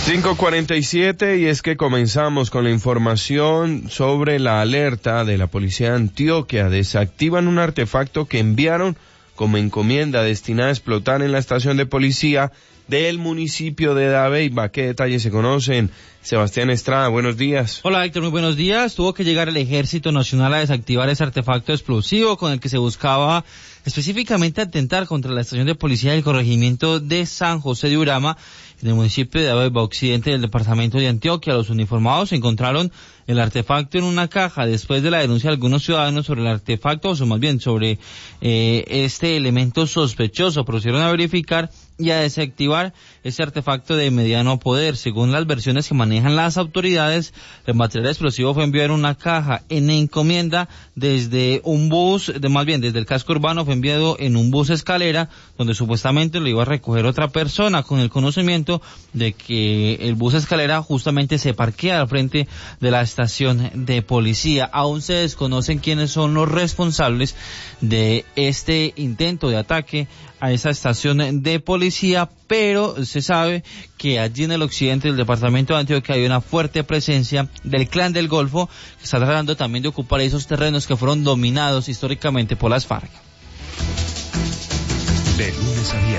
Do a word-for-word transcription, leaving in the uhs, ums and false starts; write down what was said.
cinco cuarenta y siete y es que comenzamos con la información sobre la alerta de la policía de Antioquia. Desactivan un artefacto que enviaron como encomienda destinada a explotar en la estación de policía del municipio de Dabeiba. ¿Qué detalles se conocen? Sebastián Estrada, buenos días. Hola Héctor, muy buenos días. Tuvo que llegar el Ejército Nacional a desactivar ese artefacto explosivo con el que se buscaba específicamente atentar contra la estación de policía del corregimiento de San José de Urama, en el municipio de Dabeiba Occidente del departamento de Antioquia. Los uniformados encontraron el artefacto en una caja después de la denuncia de algunos ciudadanos sobre el artefacto, o más bien sobre eh, este elemento sospechoso. Procedieron a verificar y a desactivar ese artefacto de mediano poder. Según las versiones que manejan las autoridades, el material explosivo fue enviado en una caja en encomienda desde un bus, de más bien desde el casco urbano, fue enviado en un bus escalera, donde supuestamente lo iba a recoger otra persona, con el conocimiento de que el bus escalera justamente se parquea al frente de la estación de policía. Aún se desconocen quiénes son los responsables de este intento de ataque a esa estación de policía, pero se sabe que allí en el occidente del departamento de Antioquia hay una fuerte presencia del Clan del Golfo, que está tratando también de ocupar esos terrenos que fueron dominados históricamente por las FARC. De lunes a viernes.